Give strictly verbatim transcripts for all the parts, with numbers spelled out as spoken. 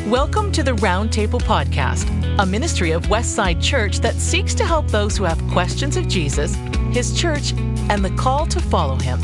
Welcome to the Roundtable Podcast, a ministry of Westside Church that seeks to help those who have questions of Jesus, His church, and the call to follow Him.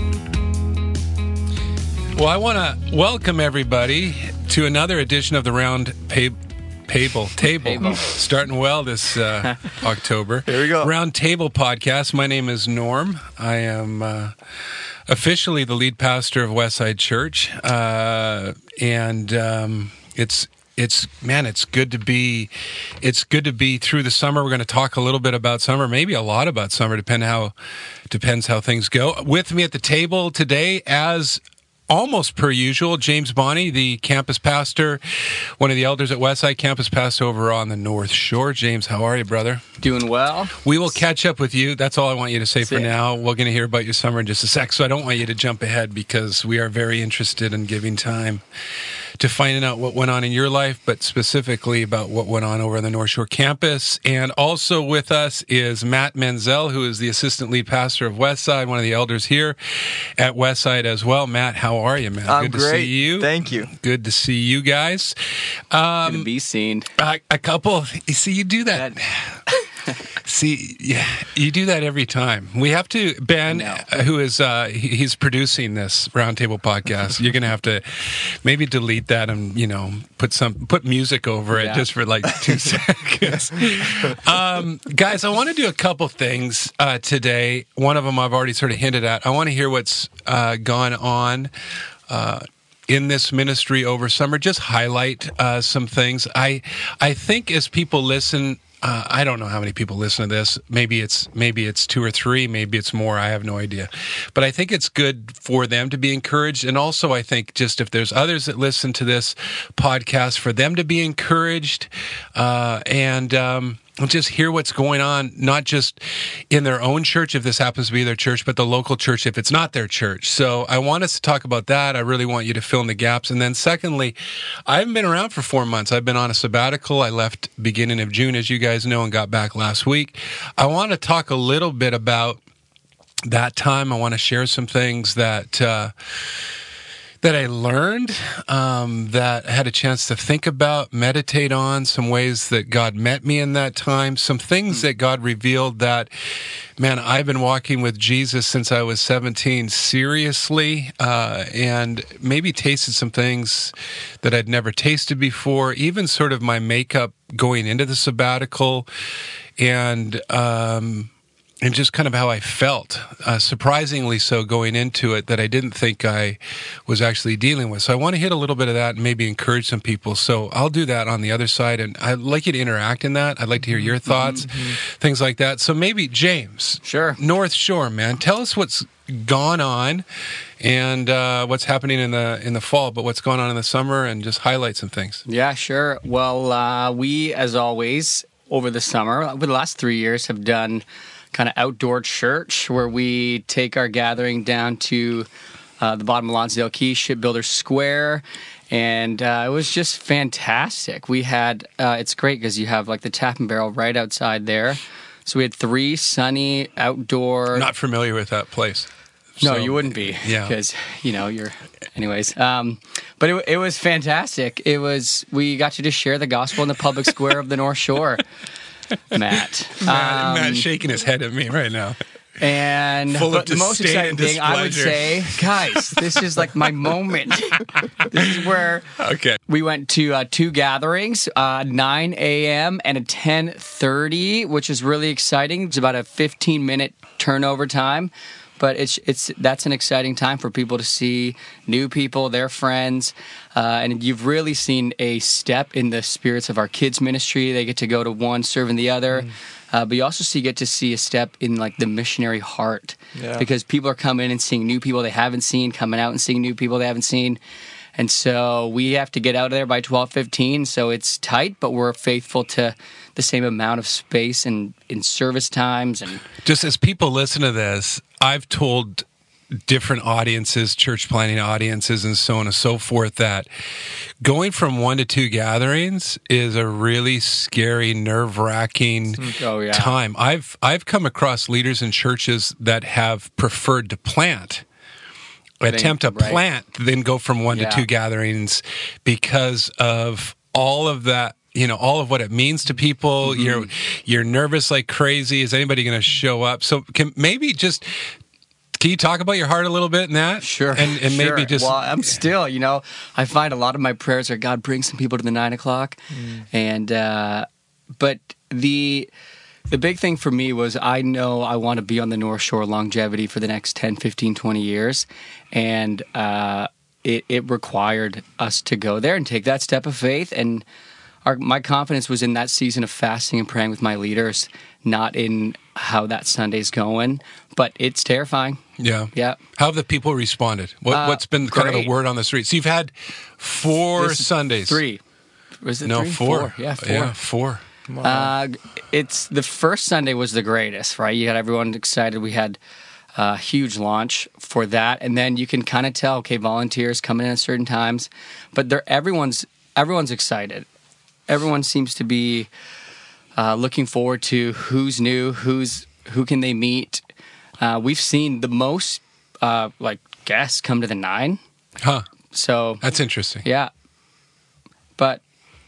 Well, I want to welcome everybody to another edition of the Round pa- Table. Table. Starting well this uh, October. Here we go. Round Table Podcast. My name is Norm. I am uh, officially the lead pastor of Westside Church, uh, and um, it's it's man, it's good to be. It's good to be through the summer. We're going to talk a little bit about summer, maybe a lot about summer, depending how depends how things go. With me at the table today, as almost per usual, James Bonney, the campus pastor, one of the elders at Westside, campus pastor over on the North Shore. James, how are you, brother? Doing well. We will catch up with you. That's all I want you to say That's for it. now. We're going to hear about your summer in just a sec, so I don't want you to jump ahead because we are very interested in giving time to finding out what went on in your life, but specifically about what went on over on the North Shore campus. And also with us is Matt Menzel, who is the assistant lead pastor of Westside, one of the elders here at Westside as well. Matt, how are you, man? I'm Good to great. see you. Thank you. Good to see you guys. Um, Good to be seen. a, a couple. You see, you do that. See, yeah, you do that every time. We have to, Ben, No. uh, who is, uh, he, he's producing this Roundtable Podcast. You're going to have to maybe delete that and, you know, put some, put music over it Yeah. just for like two seconds. Um, guys, I want to do a couple things uh, today. One of them I've already sort of hinted at. I want to hear what's uh, gone on uh in this ministry over summer. Just highlight uh, some things. I I think as people listen, uh, I don't know how many people listen to this. Maybe it's maybe it's two or three. Maybe it's more. I have no idea. But I think it's good for them to be encouraged. And also I think just if there's others that listen to this podcast, for them to be encouraged uh, and um just hear what's going on, not just in their own church, if this happens to be their church, but the local church, if it's not their church. So I want us to talk about that. I really want you to fill in the gaps. And then secondly, I haven't been around for four months. I've been on a sabbatical. I left beginning of June, as you guys know, and got back last week. I want to talk a little bit about that time. I want to share some things that, uh, that I learned, um, that I had a chance to think about, meditate on, some ways that God met me in that time, some things that God revealed that, man, I've been walking with Jesus since I was seventeen, seriously, uh, and maybe tasted some things that I'd never tasted before, even sort of my makeup going into the sabbatical, and, um, and just kind of how I felt, uh, surprisingly so going into it, that I didn't think I was actually dealing with. So I want to hit a little bit of that and maybe encourage some people. So I'll do that on the other side, and I'd like you to interact in that. I'd like to hear your thoughts, mm-hmm. things like that. So maybe, James, Sure. North Shore, man, tell us what's gone on and uh, what's happening in the in the fall, but what's going on in the summer, and just highlight some things. Yeah, sure. Well, uh, we, as always, over the summer, over the last three years, have done kind of outdoor church where we take our gathering down to uh, the bottom of Lonsdale Key, Shipbuilder Square, and uh, it was just fantastic. We had, uh, it's great because you have like the Tap and Barrel right outside there. So we had three sunny outdoor... Not familiar with that place. No, So, you wouldn't be, yeah. because, you know, you're... Anyways, um, but it, it was fantastic. It was, we got to just share the gospel in the public square of the North Shore, Matt. Matt, Um, Matt's shaking his head at me right now. And Full of but the most disdain exciting and thing I would say, displeasure. guys, this is like my moment. This is where Okay. we went to uh, two gatherings, uh, nine a.m. and a ten thirty, which is really exciting. It's about a fifteen minute turnover time. But it's it's that's an exciting time for people to see new people, their friends, uh, and you've really seen a step in the spirits of our kids ministry. They get to go to one, serving the other, mm. uh, but you also see get to see a step in like the missionary heart, Yeah. because people are coming in and seeing new people they haven't seen, coming out and seeing new people they haven't seen. And so we have to get out of there by twelve fifteen, so it's tight, but we're faithful to the same amount of space and in service times. And Just as people listen to this, I've told different audiences, church planning audiences, and so on and so forth, that going from one to two gatherings is a really scary, nerve-wracking Oh, yeah. time. I've I've come across leaders in churches that have preferred to plant attempt to right. plant, then go from one Yeah. to two gatherings because of all of that. You know, all of what it means to people. Mm-hmm. You're you're nervous like crazy. Is anybody going to show up? So can maybe just can you talk about your heart a little bit in that? Sure. And and sure. maybe just Well, I'm still, you know, I find a lot of my prayers are God bring some people to the nine o'clock, mm. and uh, but the the big thing for me was I know I want to be on the North Shore longevity for the next ten, fifteen, twenty years, and uh, it, it required us to go there and take that step of faith. And our, my confidence was in that season of fasting and praying with my leaders, not in how that Sunday's going. But it's terrifying. Yeah. Yeah. How have the people responded? What, Uh, what's been kind of great. the word on the street? So you've had four This is Sundays. Three. Was it No, three? four. Yeah, four. Yeah, four. Uh, it's the first Sunday was the greatest, right? You got everyone excited. We had a huge launch for that, and then you can kind of tell, okay, volunteers coming in at certain times, but they're everyone's everyone's excited. Everyone seems to be uh, looking forward to who's new, who's who can they meet. Uh, we've seen the most uh, like guests come to the nine, Huh. so That's interesting. yeah, but.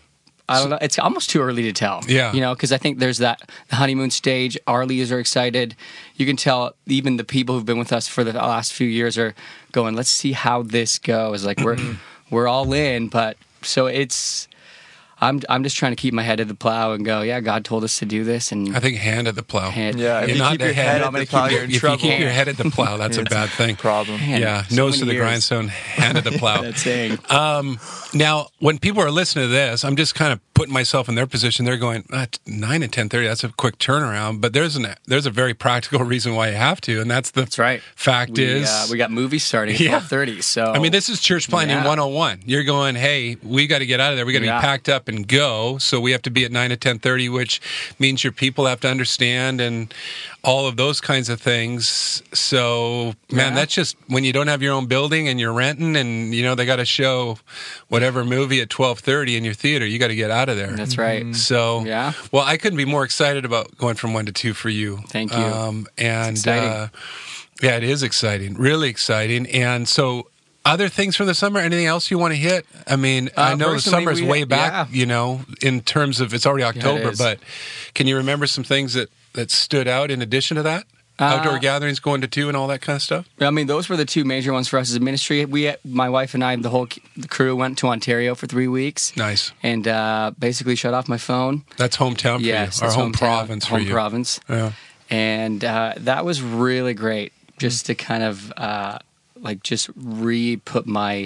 I don't know. It's almost too early to tell. Yeah. You know, because I think there's that the honeymoon stage. Our leaders are excited. You can tell even the people who've been with us for the last few years are going, let's see how this goes. Like we're we're all in, but so it's I'm I'm just trying to keep my head at the plow and go, yeah, God told us to do this, and I think hand at the plow. hand, Yeah, if You're you not keep the your head head at at the the plow, you're in If you trouble. keep your head at the plow, that's a bad thing. Problem. hand. Yeah, So nose many to the years. grindstone, hand at the plow. That saying. Um, now, when people are listening to this, I'm just kind of putting myself in their position. They're going uh, nine and ten thirty. That's a quick turnaround, but there's an there's a very practical reason why you have to, and that's the That's right. fact We, is uh, we got movies starting at Yeah. twelve thirty. So I mean, this is church planning Yeah. one oh one. You're going, hey, we got to get out of there. We got to Yeah. be packed up and go. So we have to be at nine to ten thirty, which means your people have to understand and all of those kinds of things. So, man, Yeah. that's just when you don't have your own building and you're renting and, you know, they got to show whatever movie at twelve thirty in your theater. You got to get out of there. That's right. So, Yeah. well, I couldn't be more excited about going from one to two for you. Thank you. Um, and It's exciting. Uh, yeah, it is exciting, really exciting. And so, other things from the summer, anything else you want to hit? I mean, I Uh, know the personally, summer's we- way back, yeah. you know, in terms of it's already October, is. but can you remember some things that, that stood out in addition to that? Outdoor Uh, gatherings going to two and all that kind of stuff? I mean, those were the two major ones for us as a ministry. We, my wife and I, the whole the crew, went to Ontario for three weeks Nice. and uh, basically shut off my phone. That's hometown for Yes, you, our that's home hometown, province for home you. province, Yeah. and uh, that was really great. Just to kind of uh, like just re-put my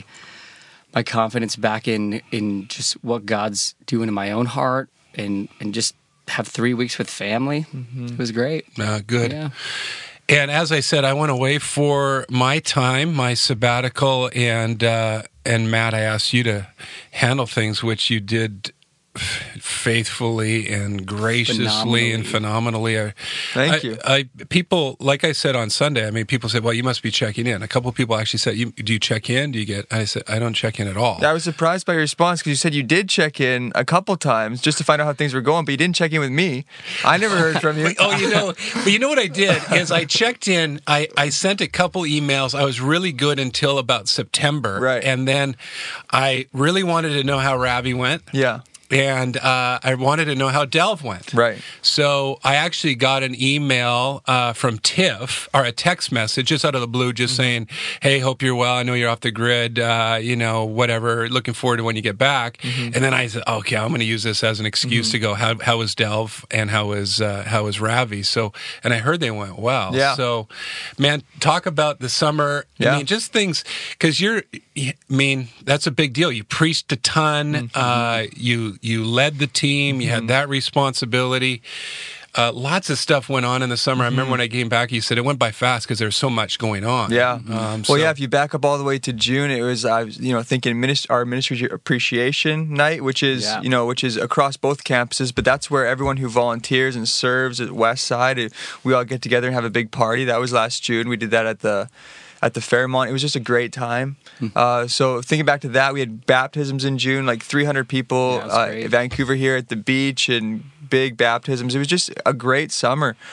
my confidence back in in just what God's doing in my own heart, and and just have three weeks with family. It was great. Uh, good. Yeah. And as I said, I went away for my time, my sabbatical, and uh, and Matt, I asked you to handle things, which you did faithfully and graciously and phenomenally. I, Thank I, you. I people, like I said on Sunday, I mean, people said, "Well, you must be checking in." A couple of people actually said, you, "Do you check in? Do you get?" I said, "I don't check in at all." I was surprised by your response because you said you did check in a couple times just to find out how things were going, but you didn't check in with me. I never heard from you. Oh, you know, but you know what I did is I checked in. I, I sent a couple emails. I was really good until about September, Right. And then I really wanted to know how Ravi went. Yeah. And uh, I wanted to know how Delve went. Right. So I actually got an email uh, from Tiff, or a text message just out of the blue, just Mm-hmm. saying, "Hey, hope you're well. I know you're off the grid. Uh, you know, whatever. Looking forward to when you get back." Mm-hmm. And then I said, "Okay, I'm going to use this as an excuse to go. How how was Delve and how was uh, how was Ravi?" So, and I heard they went well. Yeah. So, man, talk about the summer. Yeah. I mean, just things because you're. I mean, that's a big deal. You preached a ton. Mm-hmm. Uh, you you led the team. You had that responsibility. Uh, lots of stuff went on in the summer. I remember when I came back, you said it went by fast because there was so much going on. Yeah. Um, well, so- yeah. If you back up all the way to June, it was I was you know thinking minist- our ministry appreciation night, which is Yeah. you know which is across both campuses, but that's where everyone who volunteers and serves at West Side, it- we all get together and have a big party. That was last June. We did that at the at the Fairmont. It was just a great time. Uh, so thinking back to that, we had baptisms in June, like three hundred people. Yeah, it was uh, great. Vancouver here at the beach and big baptisms. It was just a great summer.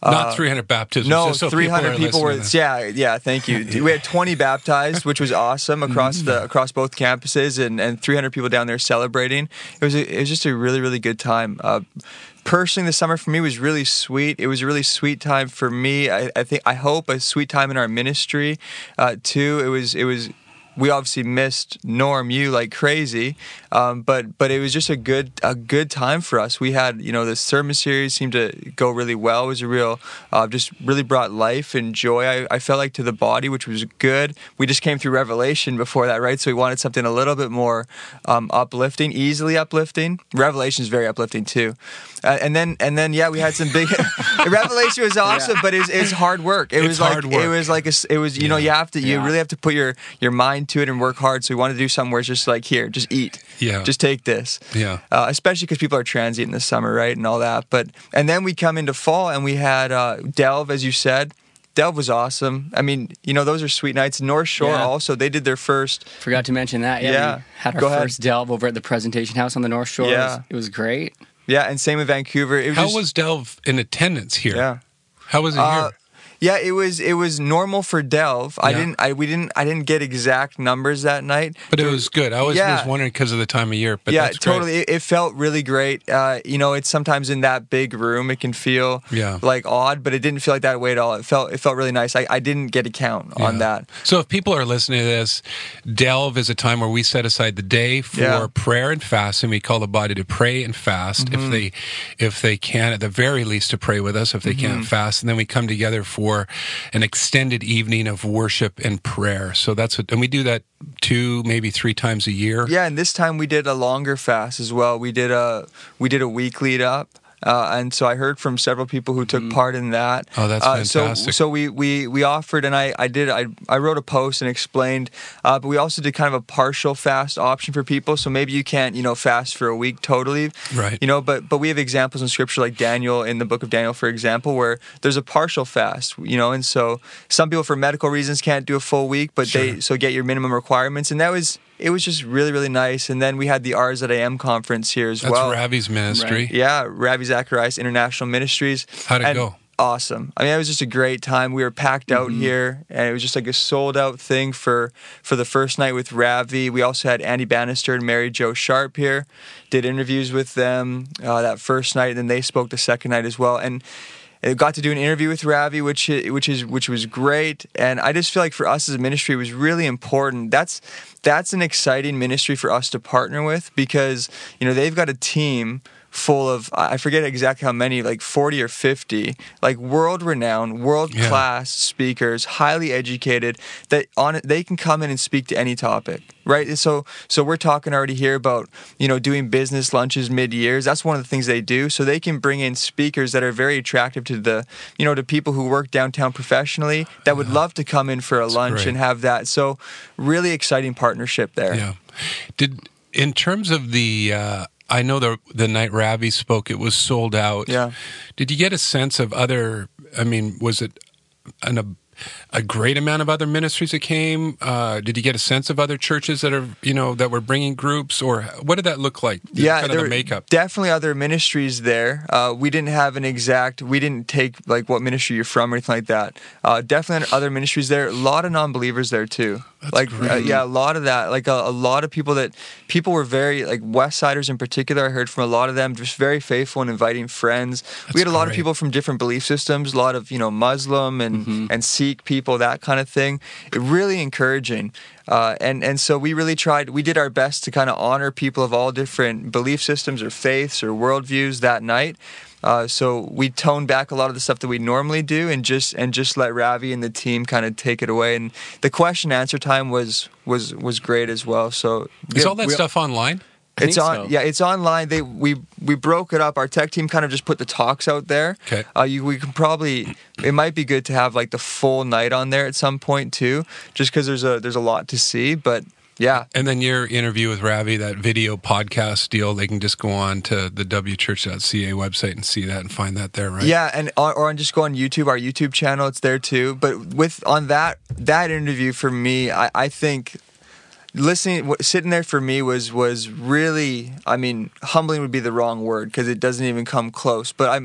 Not three hundred baptisms. No, just so three hundred people, people, were. listening. Yeah, yeah. Thank you. We had twenty baptized, which was awesome across the across both campuses, and, and three hundred people down there celebrating. It was a, it was just a really really good time. Uh, personally, the summer for me was really sweet. It was a really sweet time for me. I, I think I hope a sweet time in our ministry uh, too. It was it was. We obviously missed Norm, you like crazy, um, but but it was just a good a good time for us. We had, you know, the sermon series seemed to go really well. It was a real, uh, just really brought life and joy. I, I felt like to the body, which was good. We just came through Revelation before that, right? So we wanted something a little bit more um, uplifting, easily uplifting. Revelation is very uplifting too. Uh, and then and then yeah, we had some big. Revelation was awesome, yeah. but it was, it was hard work. It it's was like hard work. it was like a, it was you yeah. know you have to you yeah. really have to put your your mind to it and work hard. So we wanted to do something where it's just like, here, just eat. Yeah. Just take this. Yeah. Uh, especially because people are transient in the summer, right? And all that. But and then we come into fall and we had uh, Delve, as you said. Delve was awesome. I mean, you know, those are sweet nights. North Shore yeah. also, they did their first. Forgot to mention that. Yeah. Yeah. We had our Go first ahead. Delve over at the Presentation House on the North Shore. Yeah. It was, it was great. Yeah, and same with Vancouver. It was How just, was Delve in attendance here? Yeah. How was it Uh, here? Yeah, it was it was normal for Delve. I Yeah. didn't I we didn't I didn't get exact numbers that night. But it was good. I was, yeah. was wondering because of the time of year. But yeah, that's great. totally. It, it felt really great. Uh, you know, it's sometimes in that big room it can feel Yeah. like odd, but it didn't feel like that way at all. It felt it felt really nice. I, I didn't get a count on Yeah. that. So if people are listening to this, Delve is a time where we set aside the day for Yeah. prayer and fasting. We call the body to pray and fast Mm-hmm. if they if they can, at the very least, to pray with us if they Mm-hmm. can't fast, and then we come together for an extended evening of worship and prayer. So that's what, and we do that two, maybe three times a year. Yeah, and this time we did a longer fast as well. We did a we did a week lead up. Uh, and so I heard from several people who took part in that. Oh, that's uh, so, fantastic. So we, we, we offered, and I, I did, I, I wrote a post and explained, uh, but we also did kind of a partial fast option for people. So maybe you can't, you know, fast for a week totally. Right. You know, but, but we have examples in scripture like Daniel, in the book of Daniel, for example, where there's a partial fast, you know, and so some people for medical reasons can't do a full week, but Sure. they, so get your minimum requirements. And that was, it was just really, really nice. And then we had the R's that I Am conference here as That's well. Ravi's ministry. Right. Yeah, Ravi Zacharias International Ministries. How'd it And go? Awesome. I mean, it was just a great time. We were packed out Mm-hmm. here, and it was just like a sold out thing for for the first night with Ravi. We also had Andy Bannister and Mary Jo Sharp here. Did interviews with them uh, that first night, and then they spoke the second night as well. And I got to do an interview with Ravi, which which is which was great, and I just feel like for us as a ministry, it was really important. That's that's an exciting ministry for us to partner with because you know they've got a team full of I forget exactly how many, like forty or fifty, like world-renowned, world-class yeah. speakers, highly educated. That on it, they can come in and speak to any topic, right? So so we're talking already here about you know doing business lunches mid-years. That's one of the things they do. So they can bring in speakers that are very attractive to the you know to people who work downtown professionally that would love to come in for a That's lunch great. and have that. So really exciting partnership there. Yeah. Did in terms of the. Uh, I know the the night Ravi spoke, it was sold out. Yeah. Did you get a sense of other? I mean, was it an, a a great amount of other ministries that came? Uh, did you get a sense of other churches that are you know that were bringing groups, or what did that look like? The, Yeah, kind there of were the makeup. definitely other ministries there. Uh, we didn't have an exact. We didn't take like what ministry you're from or anything like that. Uh, definitely other ministries there. A lot of non-believers there too. That's like great. uh, yeah, a lot of that. Like a, a lot of people that people were very like West Siders in particular. I heard from a lot of them, just very faithful in inviting friends. That's we had a lot great. of people from different belief systems. A lot of you know Muslim and Mm-hmm. and Sikh people, that kind of thing. It really encouraging. Uh, and and so we really tried. We did our best to kind of honor people of all different belief systems or faiths or worldviews that night. Uh, so we toned back a lot of the stuff that we normally do, and just and just let Ravi and the team kind of take it away. And the question answer time was was was great as well. So Is yeah, all that we- stuff online? I It's think on, so. yeah. It's online. They we we broke it up. Our tech team kind of just put the talks out there. Okay. Uh, you we can probably. It might be good to have like the full night on there at some point too, just because there's a there's a lot to see. But yeah, And then your interview with Ravi, that video podcast deal, they can just go on to the w church dot c a website and see that and find that there, right? yeah, and or, or just go on YouTube, our YouTube channel. It's there too. But with on that that interview for me, I, I think. Listening, w- sitting there for me was was really, I mean, humbling would be the wrong word because it doesn't even come close. But I'm,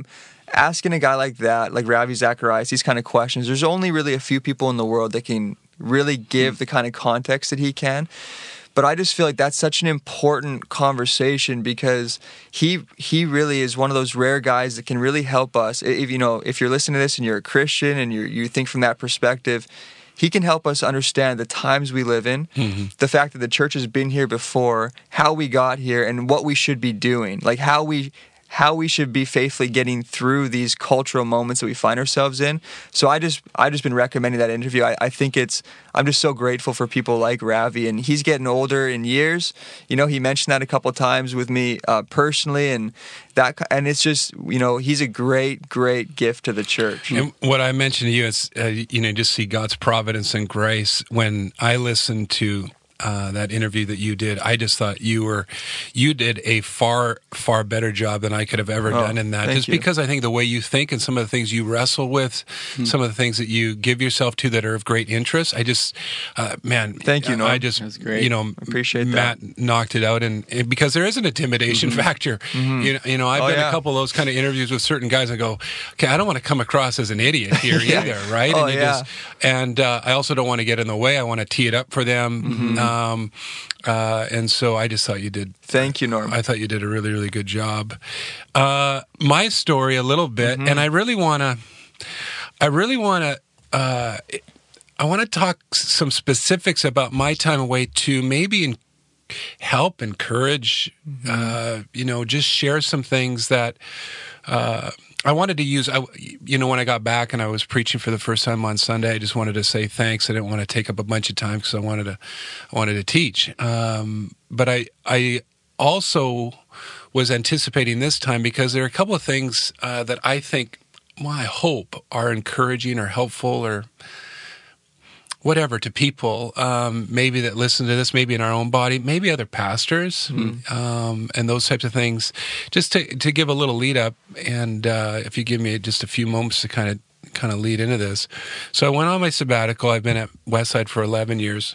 asking a guy like that, like Ravi Zacharias, these kind of questions, there's only really a few people in the world that can really give the kind of context that he can. But I just feel like that's such an important conversation because he he really is one of those rare guys that can really help us. If you know, if you're listening to this and you're a Christian and you you think from that perspective, he can help us understand the times we live in, mm-hmm. the fact that the church has been here before, how we got here, and what we should be doing, like how we how we should be faithfully getting through these cultural moments that we find ourselves in. So I just I've just been recommending that interview. I, I think it's I'm just so grateful for people like Ravi, and he's getting older in years. You know, he mentioned that a couple of times with me uh, personally, and that and it's just, you know, he's a great great gift to the church. And what I mentioned to you is uh, you know, just see God's providence and grace. When I listened to Uh, that interview that you did, I just thought you were, you did a far, far better job than I could have ever oh, done in that. Just you. Because I think the way you think and some of the things you wrestle with, hmm. some of the things that you give yourself to that are of great interest, I just, uh, man, thank you. Norm. I just, That's great. you know, I appreciate Matt that. knocked it out, and, and because there is an intimidation mm-hmm. factor. Mm-hmm. You know, you know, I've oh, done yeah. a couple of those kind of interviews with certain guys. I go, okay, I don't want to come across as an idiot here yeah. either, right? Oh and you yeah. just, and uh, I also don't want to get in the way. I want to tee it up for them. Mm-hmm. Um, Uh, and so I just thought you did. Thank you, Norm. I thought you did a really, really good job. Uh, my story a little bit, mm-hmm. and I really want to, I really want to, uh, I want to talk some specifics about my time away to maybe in, help, encourage, mm-hmm. uh, you know, just share some things that, uh, I wanted to use, I, you know, when I got back and I was preaching for the first time on Sunday, I just wanted to say thanks. I didn't want to take up a bunch of time because I wanted to, I wanted to teach. Um, but I, I also was anticipating this time because there are a couple of things uh, that I think, well, I hope are encouraging or helpful or whatever to people, um, maybe that listen to this, maybe in our own body, maybe other pastors, mm-hmm. um, and those types of things, just to to give a little lead up. And uh, if you give me just a few moments to kind of kind of lead into this. So I went on my sabbatical. I've been at Westside for eleven years,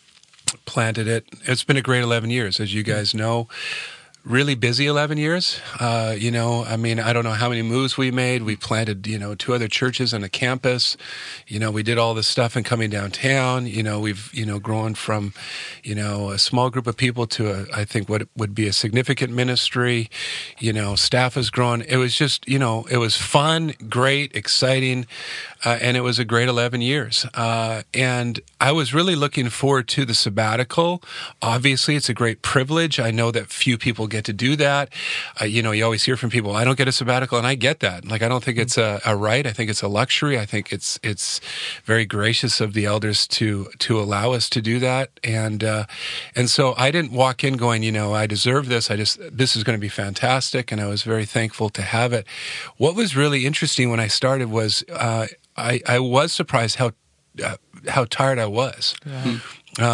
planted it. It's been a great eleven years, as you guys know. Really busy eleven years. Uh, you know, I mean, I don't know how many moves we made. We planted, you know, two other churches and a campus. You know, we did all this stuff and coming downtown. You know, we've, you know, grown from, you know, a small group of people to, a, I think, what would be a significant ministry. You know, staff has grown. It was just, you know, it was fun, great, exciting, uh, and it was a great eleven years. Uh, and I was really looking forward to the sabbatical. Obviously, it's a great privilege. I know that few people get to do that. Uh, you know, you always hear from people, I don't get a sabbatical, and I get that. Like, I don't think it's a, a right. I think it's a luxury. I think it's it's very gracious of the elders to to allow us to do that. And uh, and so I didn't walk in going, you know, I deserve this. I just, this is going to be fantastic, and I was very thankful to have it. What was really interesting when I started was uh, I, I was surprised how uh, how tired I was. Yeah. Hmm.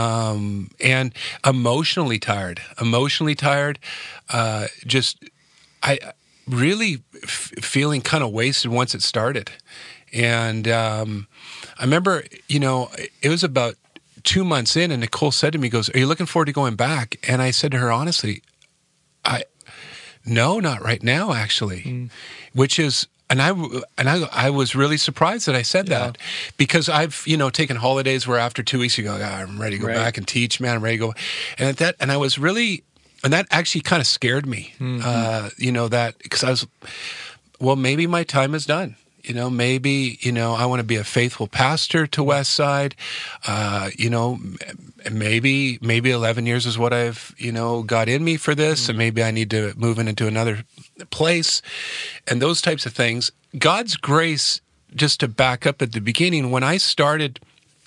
Um, and emotionally tired, emotionally tired, uh, just, I really f- feeling kind of wasted once it started. And, um, I remember, you know, it was about two months in and Nicole said to me, goes, are you looking forward to going back? And I said to her, honestly, I, no, not right now, actually, mm. which is, And I and I I was really surprised that I said yeah. that because I've you know taken holidays where after two weeks you go, oh, I'm ready to go right. back and teach, man, I'm ready to go, and at that and I was really and that actually kind of scared me, mm-hmm. uh, you know that because I was, well, maybe my time is done. You know, maybe, you know, I want to be a faithful pastor to Westside. Uh, you know, maybe, maybe eleven years is what I've, you know, got in me for this. Mm-hmm. And maybe I need to move into another place and those types of things. God's grace, just to back up at the beginning, when I started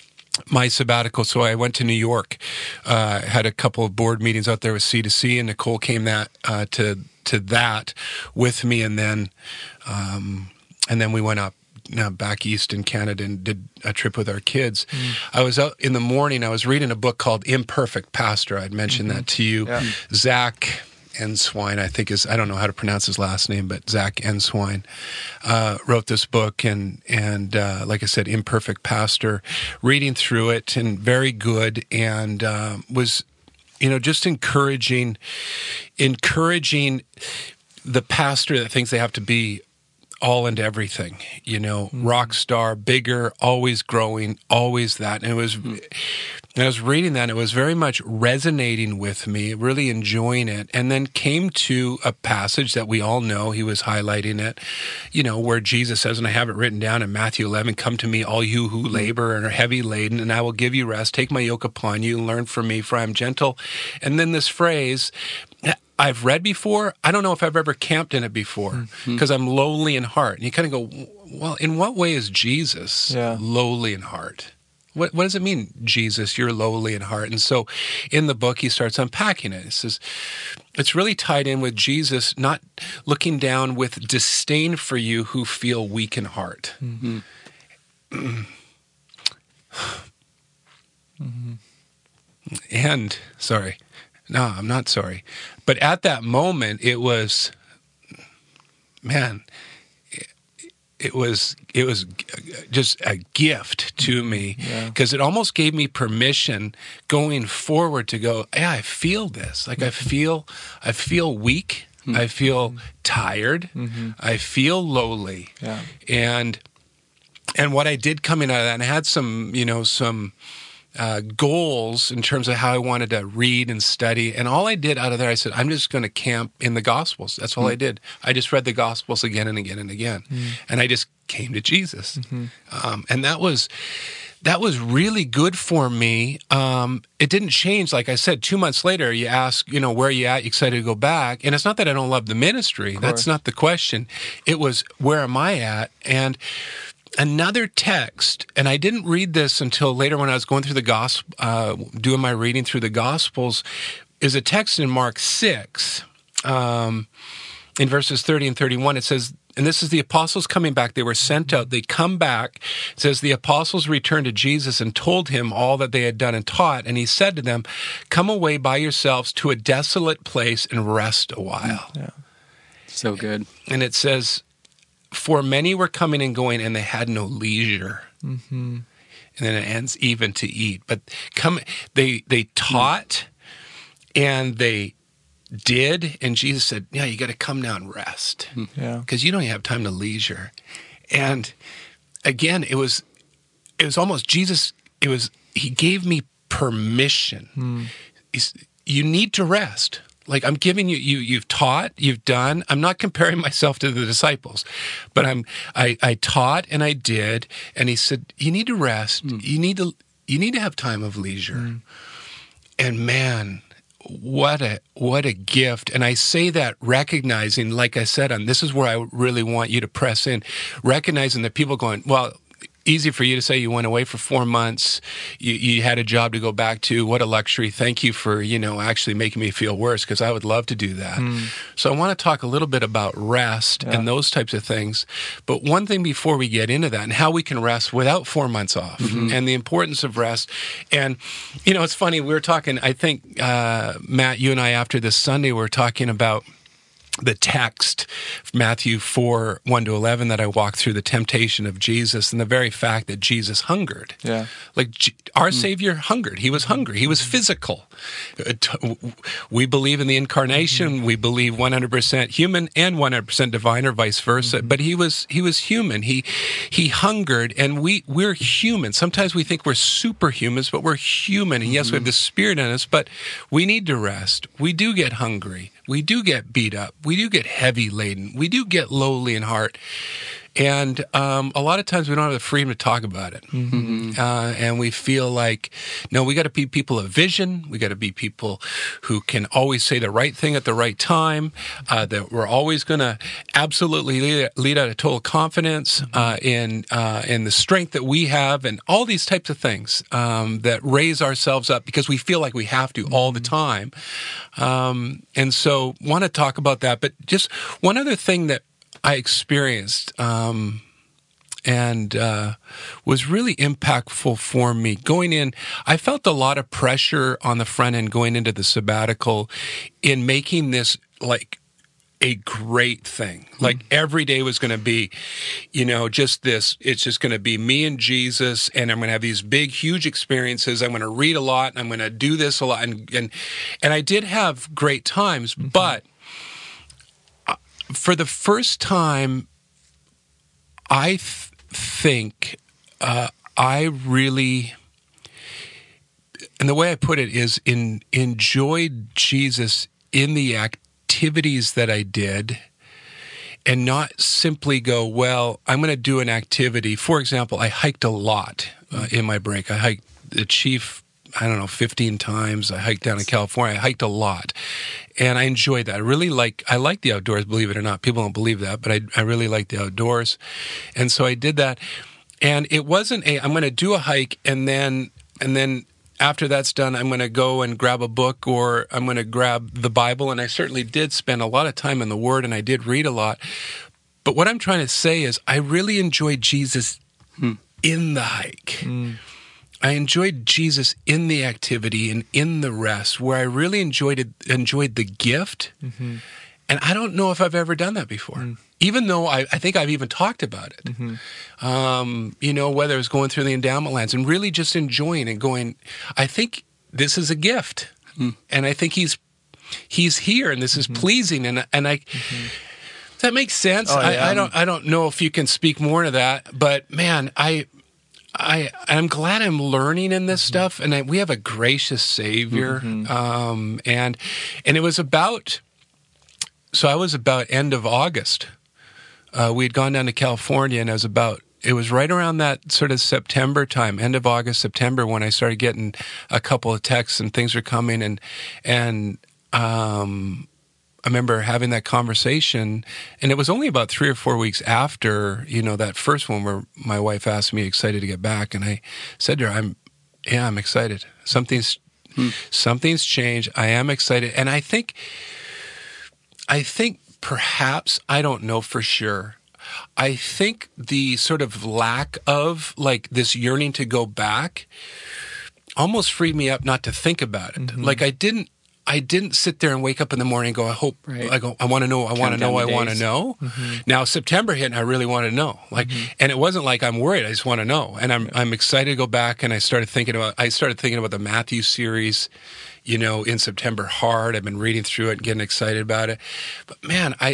my sabbatical, so I went to New York, uh, had a couple of board meetings out there with C two C, and Nicole came that, uh, to, to that with me. And then, um, And then we went up uh, back east in Canada and did a trip with our kids. Mm. I was out in the morning. I was reading a book called Imperfect Pastor. I'd mentioned mm-hmm. that to you. Yeah. Zach Enswine, I think is, I don't know how to pronounce his last name, but Zach Enswine uh, wrote this book. And, and uh, like I said, Imperfect Pastor, reading through it and very good and uh, was, you know, just encouraging, encouraging the pastor that thinks they have to be all into everything, you know, mm-hmm. rock star, bigger, always growing, always that. And it was, mm-hmm. and I was reading that, and it was very much resonating with me, really enjoying it. And then came to a passage that we all know, he was highlighting it, you know, where Jesus says, and I have it written down in Matthew eleven, come to me, all you who labor and are heavy laden, and I will give you rest. Take my yoke upon you and learn from me, for I am gentle. And then this phrase, I've read before. I don't know if I've ever camped in it before, because mm-hmm. I'm lowly in heart. And you kind of go, well, in what way is Jesus yeah. lowly in heart? What, what does it mean, Jesus, you're lowly in heart? And so in the book, he starts unpacking it. It says, it's really tied in with Jesus not looking down with disdain for you who feel weak in heart. Mm-hmm. mm-hmm. And, sorry, no, I'm not sorry. But at that moment, it was, man, it, it was it was just a gift to me, because yeah. it almost gave me permission going forward to go, yeah, I feel this. Like I feel, I feel weak. Mm-hmm. I feel tired. Mm-hmm. I feel lowly. Yeah. And and what I did coming out of that, and I had some, you know, some. Uh, goals in terms of how I wanted to read and study. And all I did out of there, I said, I'm just going to camp in the Gospels. That's all mm. I did. I just read the Gospels again and again and again. Mm. And I just came to Jesus. Mm-hmm. Um, and that was that was really good for me. Um, it didn't change. Like I said, two months later, you ask, you know, where are you at? You excited to go back? And it's not that I don't love the ministry. That's not the question. It was, where am I at? And another text, and I didn't read this until later when I was going through the gospel, uh, doing my reading through the Gospels, is a text in Mark six, um, in verses thirty and thirty-one. It says, and this is the apostles coming back. They were sent out. They come back. It says, the apostles returned to Jesus and told him all that they had done and taught. And he said to them, come away by yourselves to a desolate place and rest a while. Yeah. So good. And it says, for many were coming and going, and they had no leisure. Mm-hmm. And then it ends, even to eat. But come, they they taught, and they did, and Jesus said, yeah, you got to come now and rest. Yeah. Because you don't even have time to leisure. And again, it was, it was almost Jesus, it was, he gave me permission. Mm. He's, you need to rest. Like, I'm giving you, you, you've taught, you've done. I'm not comparing myself to the disciples, but I'm, I, I taught and I did. And he said, you need to rest. Mm. You need to, you need to have time of leisure. Mm. And man, what a, what a gift. And I say that recognizing, like I said, and this is where I really want you to press in, recognizing that people going, well, easy for you to say you went away for four months. You, you had a job to go back to. What a luxury. Thank you for, you know, actually making me feel worse, because I would love to do that. Mm. So I want to talk a little bit about rest yeah. and those types of things. But one thing before we get into that, and how we can rest without four months off, mm-hmm. and the importance of rest. And, you know, it's funny. We were talking, I think, uh, Matt, you and I, after this Sunday, we were talking about the text, Matthew four, one to eleven, that I walked through, the temptation of Jesus, and the very fact that Jesus hungered. Yeah. Like, our mm. Savior hungered. He was hungry. He was physical. We believe in the incarnation. Mm-hmm. We believe one hundred percent human and one hundred percent divine, or vice versa. Mm-hmm. But he was he was human. He he hungered, and we, we're human. Sometimes we think we're superhumans, but we're human. And mm-hmm. yes, we have the Spirit in us, but we need to rest. We do get hungry. We do get beat up. We do get heavy laden. We do get lowly in heart. And um, a lot of times we don't have the freedom to talk about it. Mm-hmm. Uh, and we feel like, no, we got to be people of vision. We got to be people who can always say the right thing at the right time, uh, that we're always going to absolutely lead, lead out of total confidence uh, in, uh, in the strength that we have, and all these types of things um, that raise ourselves up because we feel like we have to mm-hmm. all the time. Um, and so want to talk about that. But just one other thing that I experienced um, and uh, was really impactful for me. Going in, I felt a lot of pressure on the front end going into the sabbatical in making this like a great thing. Like mm-hmm. every day was going to be, you know, just this, it's just going to be me and Jesus, and I'm going to have these big, huge experiences. I'm going to read a lot, and I'm going to do this a lot. And, and, and I did have great times, mm-hmm. but for the first time, I th- think uh, I really, and the way I put it is, in enjoyed Jesus in the activities that I did, and not simply go, well, I'm going to do an activity. For example, I hiked a lot uh, in my break. I hiked the Chief, I don't know, fifteen times. I hiked down in California. I hiked a lot. And I enjoyed that. I really like, I like the outdoors, believe it or not. People don't believe that, but I, I really like the outdoors. And so I did that. And it wasn't a, I'm going to do a hike and then, and then after that's done, I'm going to go and grab a book, or I'm going to grab the Bible. And I certainly did spend a lot of time in the Word, and I did read a lot. But what I'm trying to say is I really enjoyed Jesus hmm. in the hike. Hmm. I enjoyed Jesus in the activity and in the rest, where I really enjoyed it, enjoyed the gift. Mm-hmm. And I don't know if I've ever done that before, mm. even though I, I think I've even talked about it. Mm-hmm. Um, you know, whether it's going through the endowment lands and really just enjoying and going, I think this is a gift. Mm. And I think he's he's here, and this is mm-hmm. pleasing. And and I mm-hmm. that makes sense. Oh, yeah. I, I don't I don't know if you can speak more to that, but man, I I, I'm glad I'm learning in this mm-hmm. stuff, and I, we have a gracious Savior, mm-hmm. um, and and it was about, so I was about end of August. Uh, we had gone down to California, and it was about, it was right around that sort of September time, end of August, September, when I started getting a couple of texts and things were coming, and and um, I remember having that conversation, and it was only about three or four weeks after, you know, that first one where my wife asked me, excited to get back, and I said to her, "I'm, yeah, I'm excited. Something's, hmm. something's changed. I am excited." And I think, I think perhaps, I don't know for sure, I think the sort of lack of, like, this yearning to go back almost freed me up not to think about it. Mm-hmm. Like, I didn't, I didn't sit there and wake up in the morning and go, I hope, right. I go, I want to know, I want to know, I want to know. Mm-hmm. Now, September hit and I really want to know. Like, mm-hmm. and it wasn't like I'm worried, I just want to know. And I'm, I'm excited to go back, and I started thinking about, I started thinking about the Matthew series, you know, in September hard. I've been reading through it and getting excited about it. But man, I,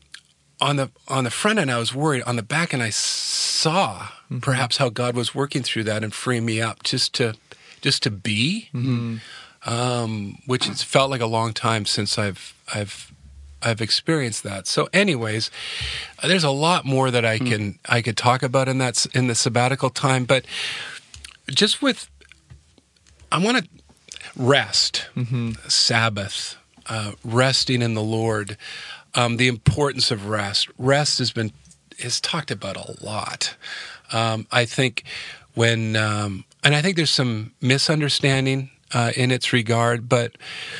on the, on the front end, I was worried. On the back end, I saw mm-hmm. perhaps how God was working through that and freeing me up just to, just to be. Mm-hmm. Um, which has felt like a long time since I've I've I've experienced that. So, anyways, there's a lot more that I can I could talk about in that in the sabbatical time, but just with I want to rest, mm-hmm. Sabbath, uh, resting in the Lord, um, the importance of rest. Rest has been is talked about a lot. Um, I think when um, and I think there's some misunderstanding Uh, in its regard, but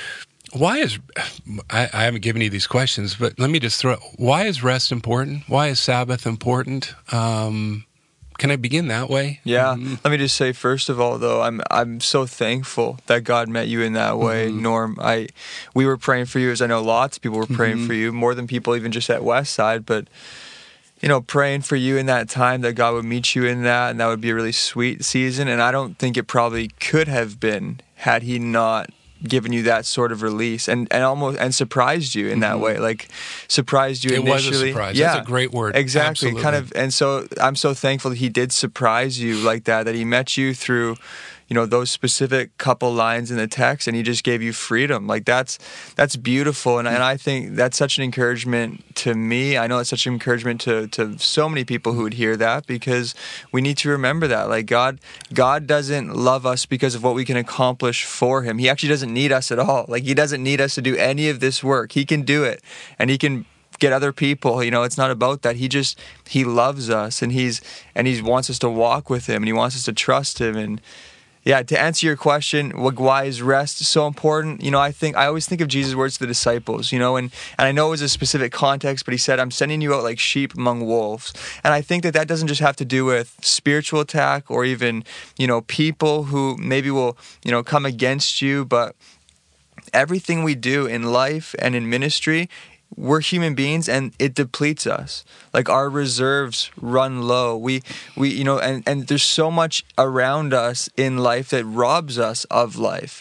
why is, I, I haven't given you these questions, but let me just throw, why is rest important? Why is Sabbath important? Um, can I begin that way? Yeah. Mm-hmm. Let me just say, first of all, though, I'm I'm so thankful that God met you in that way, mm-hmm. Norm. I we were praying for you, as I know lots of people were praying mm-hmm. for you, more than people even just at Westside, but you know, praying for you in that time, that God would meet you in that, and that would be a really sweet season. And I don't think it probably could have been had he not given you that sort of release and, and almost and surprised you in that mm-hmm. way, like surprised you it initially. It was a surprise. Yeah, that's a great word. Exactly. Absolutely. Kind of, and so I'm so thankful that he did surprise you like that, that he met you through, you know, those specific couple lines in the text, and he just gave you freedom. Like that's that's beautiful, and and I think that's such an encouragement to me. I know it's such an encouragement to to so many people who would hear that, because we need to remember that. Like God, God doesn't love us because of what we can accomplish for him. He actually doesn't need us at all. Like he doesn't need us to do any of this work. He can do it, and he can get other people. You know, it's not about that. He just he loves us, and he's and he wants us to walk with him, and he wants us to trust him. And yeah, to answer your question, why is rest so important? You know, I think I always think of Jesus' words to the disciples, you know, and, and I know it was a specific context, but he said, I'm sending you out like sheep among wolves. And I think that that doesn't just have to do with spiritual attack or even, you know, people who maybe will, you know, come against you, but everything we do in life and in ministry, we're human beings, and it depletes us. Like our reserves run low. We, we, you know, and, and there's so much around us in life that robs us of life.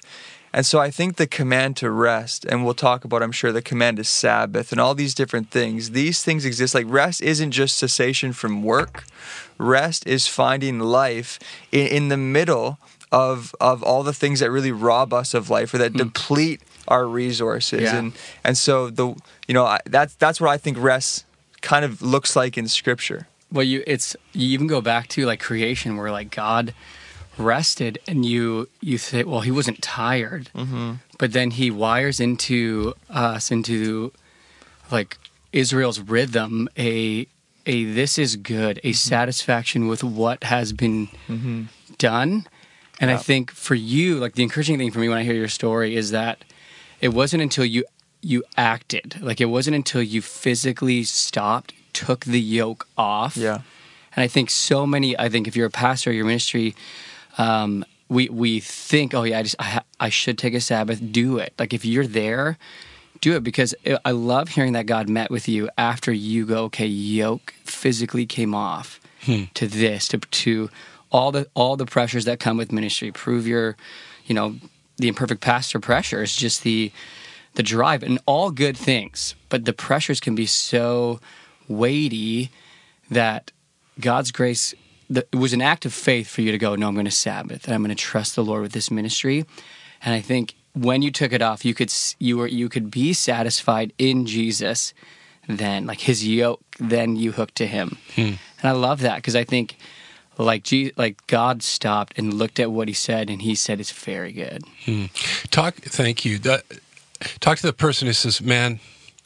And so I think the command to rest, and we'll talk about, I'm sure, the command to Sabbath and all these different things, these things exist. Like rest isn't just cessation from work. Rest is finding life in, in the middle of of all the things that really rob us of life or that mm. deplete our resources. Yeah. And and so the you know I, that's that's what I think rest kind of looks like in Scripture. Well, you it's you even go back to like creation, where like God rested, and you you say, well, he wasn't tired, mm-hmm. but then he wires into us into like Israel's rhythm a a this is good, a mm-hmm. satisfaction with what has been mm-hmm. done. And yeah. I think for you, like the encouraging thing for me when I hear your story is that it wasn't until you you acted, like it wasn't until you physically stopped, took the yoke off. Yeah. And I think so many, I think if you're a pastor, your ministry, um, we we think, oh yeah, I just I, ha- I should take a Sabbath, do it. Like if you're there, do it, because it, I love hearing that God met with you after you go, okay, yoke physically came off hmm. to this, to to all the all the pressures that come with ministry. Prove your, you know, the imperfect pastor pressure is just the the drive, and all good things, but the pressures can be so weighty that God's grace, the, it was an act of faith for you to go, no, I'm going to Sabbath, and I'm going to trust the Lord with this ministry. And I think when you took it off, you could you were you could be satisfied in Jesus. Then, like his yoke, then you hooked to him, hmm. and I love that, because I think like Jesus, like God stopped and looked at what he said, and he said it's very good. Hmm. Talk. Thank you. The, talk to the person who says, "Man,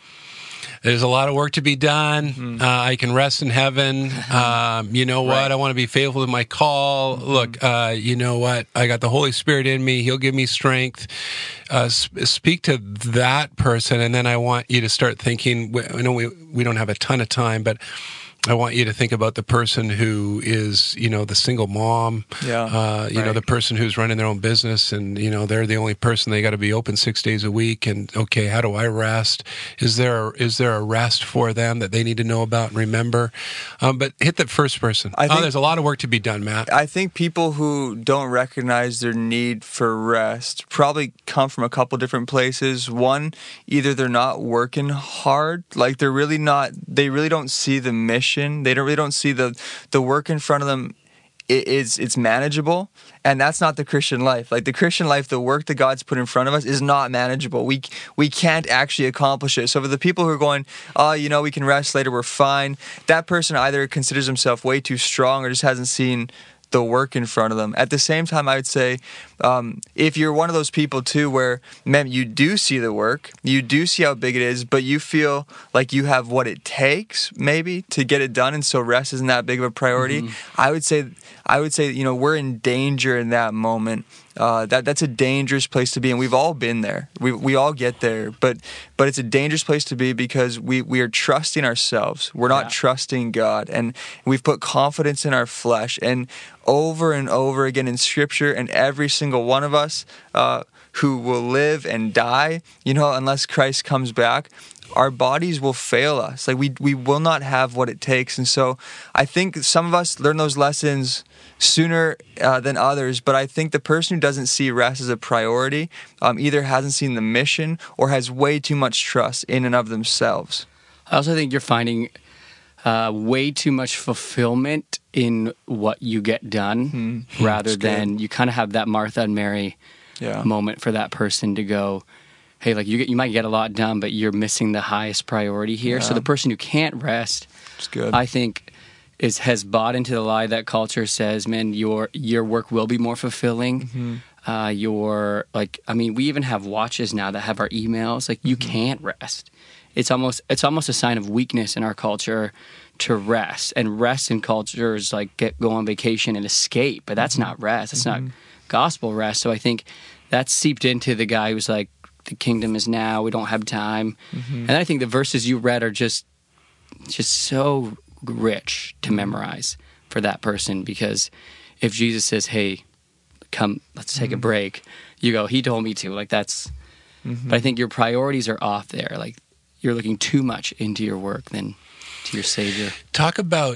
there's a lot of work to be done. Mm-hmm. Uh, I can rest in heaven. Um, you know what? Right. I want to be faithful to my call. Mm-hmm. Look, uh, you know what? I got the Holy Spirit in me. He'll give me strength." Uh, sp- speak to that person, and then I want you to start thinking. I know we we don't have a ton of time, but I want you to think about the person who is, you know, the single mom, yeah, uh, you right. know, the person who's running their own business, and, you know, they're the only person, they got to be open six days a week. And, okay, how do I rest? Is there, is there a rest for them that they need to know about and remember? Um, but hit that first person. I think, oh, there's a lot of work to be done, Matt. I think people who don't recognize their need for rest probably come from a couple different places. One, either they're not working hard, like they're really not, they really don't see the mission. They don't really don't see the the work in front of them. It is it's manageable, and that's not the Christian life. Like the Christian life, the work that God's put in front of us is not manageable. We we can't actually accomplish it. So for the people who are going, oh, you know, we can rest later, we're fine. That person either considers himself way too strong or just hasn't seen the work in front of them. At the same time, I would say, um, if you're one of those people too, where, man, you do see the work, you do see how big it is, but you feel like you have what it takes maybe to get it done, and so rest isn't that big of a priority. Mm-hmm. I would say, I would say, you know, we're in danger in that moment. Uh, that that's a dangerous place to be, and we've all been there. We we all get there, but but it's a dangerous place to be because we, we are trusting ourselves. We're not yeah. trusting God, and we've put confidence in our flesh. And over and over again in Scripture, and every single one of us uh, who will live and die, you know, unless Christ comes back, our bodies will fail us. Like we we will not have what it takes. And so I think some of us learn those lessons sooner uh, than others, but I think the person who doesn't see rest as a priority um, either hasn't seen the mission or has way too much trust in and of themselves. I also think you're finding uh, way too much fulfillment in what you get done, mm-hmm. rather than you kind of have that Martha and Mary yeah. moment for that person to go, hey, like you get, you might get a lot done, but you're missing the highest priority here. Yeah. So the person who can't rest, it's good. I think, is has bought into the lie that culture says, man, your your work will be more fulfilling. Mm-hmm. Uh, your like, I mean, we even have watches now that have our emails. Like, you mm-hmm. can't rest. It's almost it's almost a sign of weakness in our culture to rest. And rest in culture is like get go on vacation and escape, but that's mm-hmm. not rest. That's mm-hmm. not gospel rest. So I think that's seeped into the guy who's like, the kingdom is now. We don't have time. Mm-hmm. And I think the verses you read are just just so rich to memorize for that person, because if Jesus says, hey, come, let's take mm-hmm. a break, you go, he told me to. Like that's, mm-hmm. but I think your priorities are off there. Like you're looking too much into your work than to your Savior. Talk about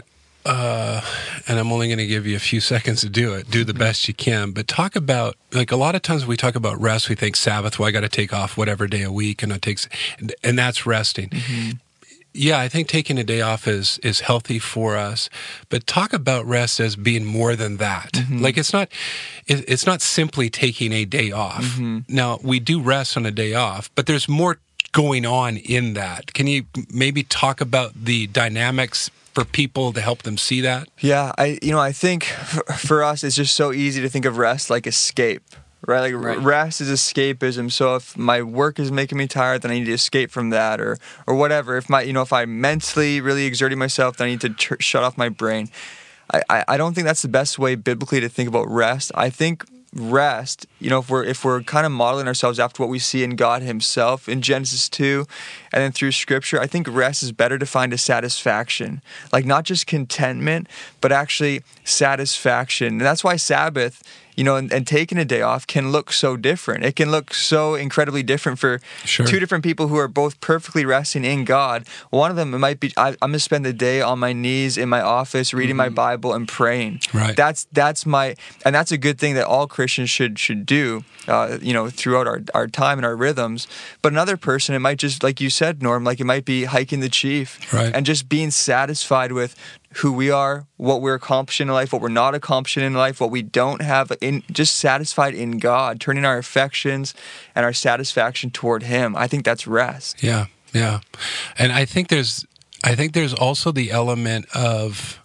uh, and I'm only going to give you a few seconds to do it, do the best you can, but talk about, like a lot of times when we talk about rest, we think Sabbath, well, I got to take off whatever day a week, and it takes, and, and that's resting. Mm-hmm. Yeah, I think taking a day off is is healthy for us, but talk about rest as being more than that. Mm-hmm. Like it's not it, it's not simply taking a day off. Mm-hmm. Now, we do rest on a day off, but there's more going on in that. Can you maybe talk about the dynamics for people to help them see that? Yeah, I you know, I think for, for us it's just so easy to think of rest like escape. Right, like right. Rest is escapism. So if my work is making me tired, then I need to escape from that, or or whatever. If my, you know, if I'm mentally really exerting myself, then I need to tr- shut off my brain. I, I I don't think that's the best way biblically to think about rest. I think rest, you know, if we're if we're kind of modeling ourselves after what we see in God Himself in Genesis two, and then through Scripture, I think rest is better defined as satisfaction, like not just contentment, but actually satisfaction. And that's why Sabbath, you know, and, and taking a day off can look so different. It can look so incredibly different for sure. two different people who are both perfectly resting in God. One of them, it might be, I, I'm going to spend the day on my knees in my office, reading mm-hmm. my Bible and praying. Right. That's that's my, and that's a good thing that all Christians should should do, uh, you know, throughout our, our time and our rhythms. But another person, it might just, like you said, Norm, like it might be hiking the Chief. Right. And just being satisfied with who we are, what we're accomplishing in life, what we're not accomplishing in life, what we don't have, in just satisfied in God, turning our affections and our satisfaction toward Him. I think that's rest. Yeah, yeah. And I think there's I think there's also the element of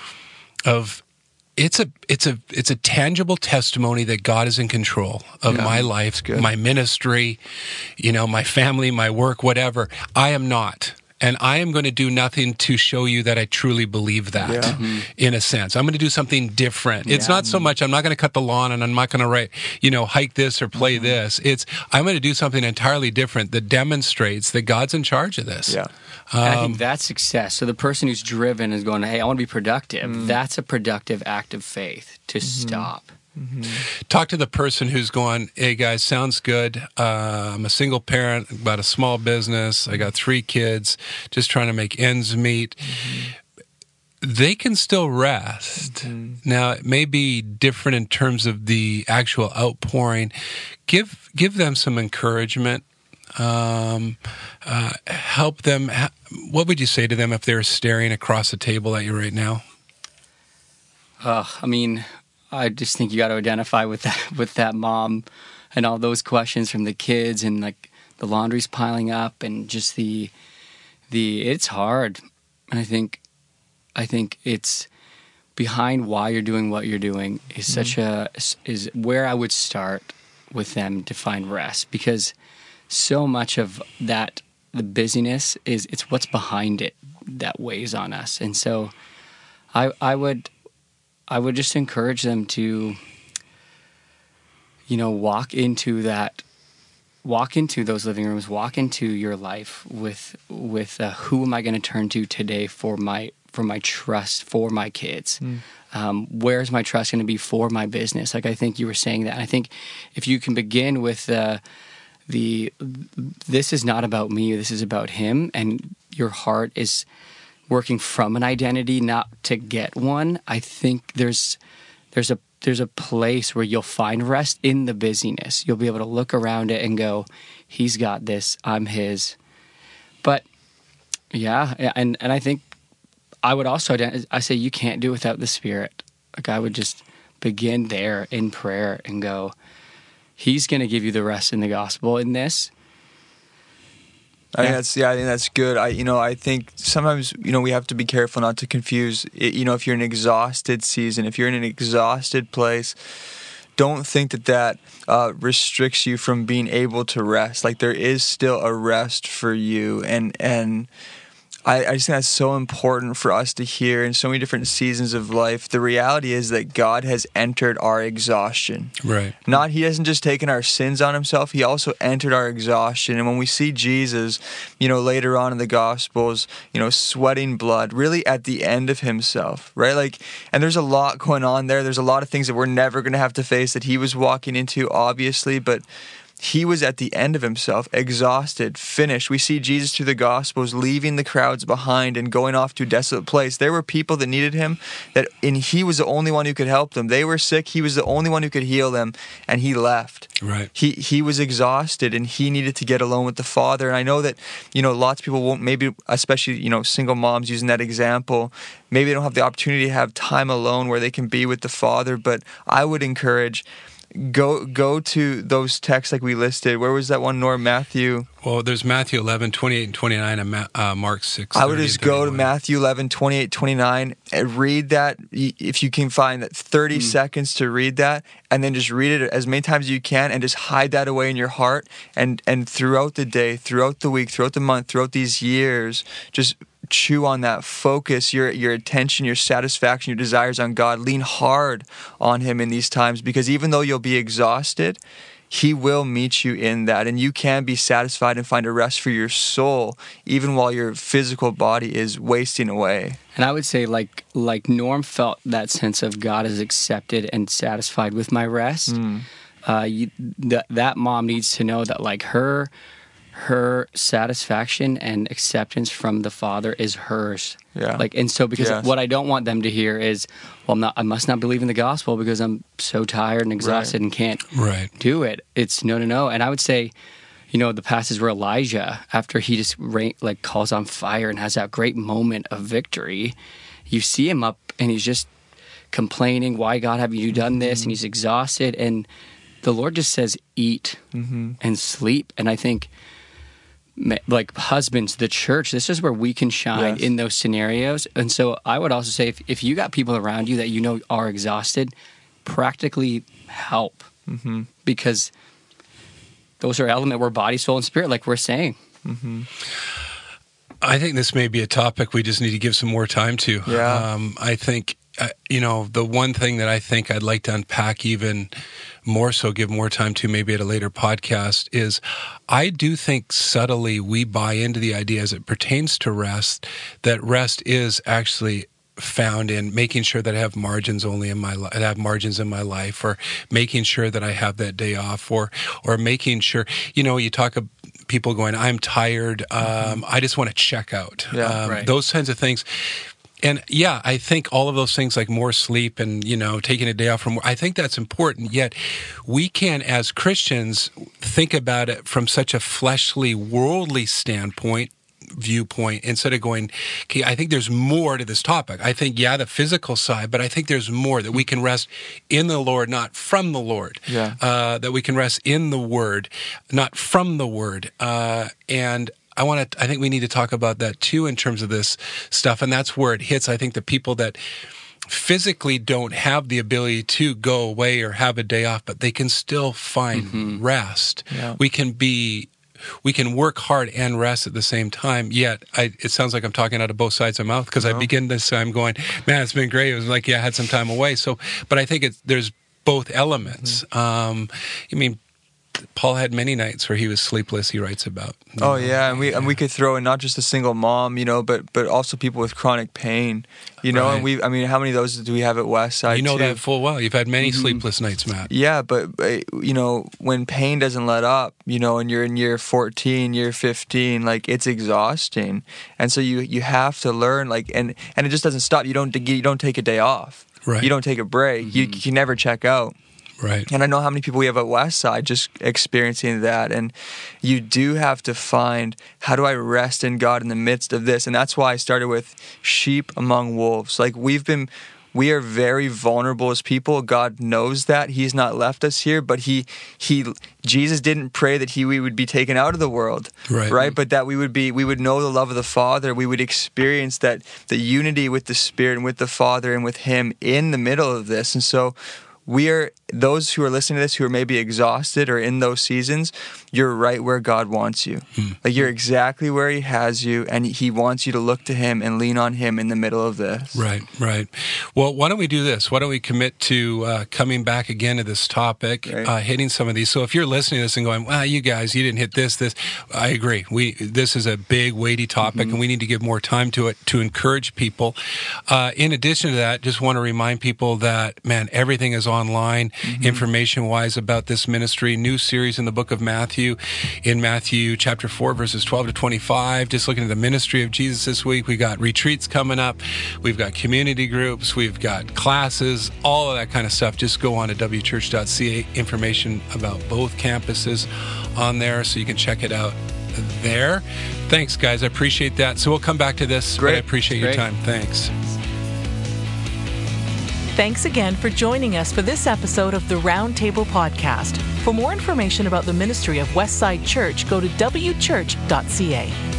of it's a it's a it's a tangible testimony that God is in control of yeah, my life, my ministry, you know, my family, my work, whatever. I am not. And I am going to do nothing to show you that I truly believe that, yeah. mm-hmm. in a sense. I'm going to do something different. Yeah. It's not so much, I'm not going to cut the lawn and I'm not going to write, you know, hike this or play mm-hmm. this. It's, I'm going to do something entirely different that demonstrates that God's in charge of this. Yeah. Um, and I think that's success. So the person who's driven is going, hey, I want to be productive. Mm. That's a productive act of faith to mm-hmm. stop. Mm-hmm. Talk to the person who's going, hey guys, sounds good. Uh, I'm a single parent, about a small business. I got three kids, just trying to make ends meet. Mm-hmm. They can still rest. Mm-hmm. Now, it may be different in terms of the actual outpouring. Give give them some encouragement. Um, uh, help them. What would you say to them if they're staring across the table at you right now? Uh, I mean... I just think you got to identify with that with that mom and all those questions from the kids, and like the laundry's piling up, and just the the it's hard. And I think I think it's behind why you're doing what you're doing is mm-hmm. such a is where I would start with them to find rest, because so much of that, the busyness, is it's what's behind it that weighs on us. And so I I would I would just encourage them to, you know, walk into that, walk into those living rooms, walk into your life with with uh, who am I going to turn to today for my for my trust for my kids? Mm. Um, where's my trust going to be for my business? Like I think you were saying that. And I think if you can begin with uh, the this is not about me, this is about Him, and your heart is working from an identity, not to get one, I think there's there's a there's a place where you'll find rest in the busyness. You'll be able to look around it and go, He's got this, I'm His. But yeah, and and I think I would also ident- I say you can't do it without the Spirit. Like I would just begin there in prayer and go, He's going to give you the rest in the gospel in this. I think that's yeah. I think that's good. I you know I think sometimes you know we have to be careful not to confuse it, you know if you're in an exhausted season, if you're in an exhausted place, don't think that that uh, restricts you from being able to rest. Like there is still a rest for you, and and I, I just think that's so important for us to hear in so many different seasons of life. The reality is that God has entered our exhaustion. Right. Not, He hasn't just taken our sins on Himself, He also entered our exhaustion. And when we see Jesus, you know, later on in the Gospels, you know, sweating blood, really at the end of Himself, right? Like, and there's a lot going on there. There's a lot of things that we're never going to have to face that He was walking into, obviously, but he was at the end of himself, exhausted, finished. We see Jesus through the Gospels leaving the crowds behind and going off to a desolate place. There were people that needed him, that and he was the only one who could help them. They were sick. He was the only one who could heal them, and he left. Right. He he was exhausted, and he needed to get alone with the Father. And I know that, you know, lots of people won't, maybe especially, you know, single moms using that example, maybe they don't have the opportunity to have time alone where they can be with the Father. But I would encourage, go go to those texts like we listed. Where was that one, Norm? Matthew? Well, there's Matthew eleven, twenty-eight and twenty-nine, and Ma- uh, Mark six. I would just go to Matthew eleven, twenty-eight, twenty-nine, and read that. If you can find that thirty mm. seconds to read that, and then just read it as many times as you can, and just hide that away in your heart. And, and throughout the day, throughout the week, throughout the month, throughout these years, just chew on that. Focus your your attention, your satisfaction, your desires on God. Lean hard on him in these times, because even though you'll be exhausted, he will meet you in that, and you can be satisfied and find a rest for your soul even while your physical body is wasting away. And I would say, like like Norm felt that sense of God is accepted and satisfied with my rest. Mm. Uh, you, th- that mom needs to know that, like, her her satisfaction and acceptance from the Father is hers. Yeah. Like, and so because yes. what I don't want them to hear is, well, I'm not, I must not believe in the gospel because I'm so tired and exhausted right. and can't right. do it. It's no, no, no. And I would say, you know, the passage where Elijah, after he just ra- like calls on fire and has that great moment of victory, you see him up and he's just complaining, why God have you done this? Mm-hmm. And he's exhausted. And the Lord just says, eat mm-hmm. and sleep. And I think, like, husbands, the church, this is where we can shine yes. in those scenarios. And so I would also say, if, if you got people around you that you know are exhausted, practically help. Mm-hmm. Because those are elements where body, soul, and spirit, like we're saying. Mm-hmm. I think this may be a topic we just need to give some more time to. Yeah. Um, I think, uh, you know, the one thing that I think I'd like to unpack even more so, give more time to maybe at a later podcast, is I do think subtly we buy into the idea as it pertains to rest, that rest is actually found in making sure that I have margins only in my life, I have margins in my life, or making sure that I have that day off, or or making sure, you know, you talk of people going, I'm tired, um, mm-hmm. I just want to check out. Yeah, um, right. Those kinds of things. And yeah, I think all of those things, like more sleep and, you know, taking a day off from work, I think that's important. Yet we can, as Christians, think about it from such a fleshly, worldly standpoint, viewpoint, instead of going, okay, I think there's more to this topic. I think, yeah, the physical side, but I think there's more, that we can rest in the Lord, not from the Lord. Yeah. Uh, that we can rest in the Word, not from the Word. Uh, and I want to, I think we need to talk about that too in terms of this stuff. And that's where it hits, I think, the people that physically don't have the ability to go away or have a day off, but they can still find mm-hmm. rest. Yeah. We can be, we can work hard and rest at the same time. Yet I, it sounds like I'm talking out of both sides of my mouth, because no. I begin this time going, man, it's been great. It was like, yeah, I had some time away. So, but I think it's, there's both elements. Mm-hmm. Um, I mean, Paul had many nights where he was sleepless, he writes about. Oh, yeah, and we and we could throw in not just a single mom, you know, but but also people with chronic pain, you know, right. and we, I mean, how many of those do we have at Westside? You know too? that full well. You've had many mm-hmm. sleepless nights, Matt. Yeah, but, but, you know, when pain doesn't let up, you know, and you're in year fourteen, year fifteen, like, it's exhausting. And so you, you have to learn, like, and, and it just doesn't stop. You don't, you don't take a day off. Right. You don't take a break. Mm-hmm. You, you can never check out. Right. And I know how many people we have at Westside just experiencing that. And you do have to find, how do I rest in God in the midst of this? And that's why I started with sheep among wolves. Like, we've been, we are very vulnerable as people. God knows that. He's not left us here, but he, he, Jesus didn't pray that he, we would be taken out of the world, right? right? But that we would be, we would know the love of the Father. We would experience that, the unity with the Spirit and with the Father and with Him in the middle of this. And so, we are, those who are listening to this, who are maybe exhausted or in those seasons, you're right where God wants you. Hmm. Like, you're exactly where He has you, and He wants you to look to Him and lean on Him in the middle of this. Right, right. Well, why don't we do this? Why don't we commit to uh, coming back again to this topic, right. uh, hitting some of these. So if you're listening to this and going, well, you guys, you didn't hit this, this, I agree. We This is a big, weighty topic, mm-hmm. and we need to give more time to it to encourage people. Uh, in addition to that, just want to remind people that, man, everything is online, mm-hmm. information-wise about this ministry. New series in the book of Matthew, in Matthew chapter four, verses twelve to twenty-five. Just looking at the ministry of Jesus this week. We got retreats coming up. We've got community groups. We've got classes, all of that kind of stuff. Just go on to w church dot c a. Information about both campuses on there, so you can check it out there. Thanks, guys. I appreciate that. So we'll come back to this. Great. But I appreciate Great. your time. Thanks. Thanks again for joining us for this episode of the Roundtable Podcast. For more information about the ministry of Westside Church, go to w church dot c a.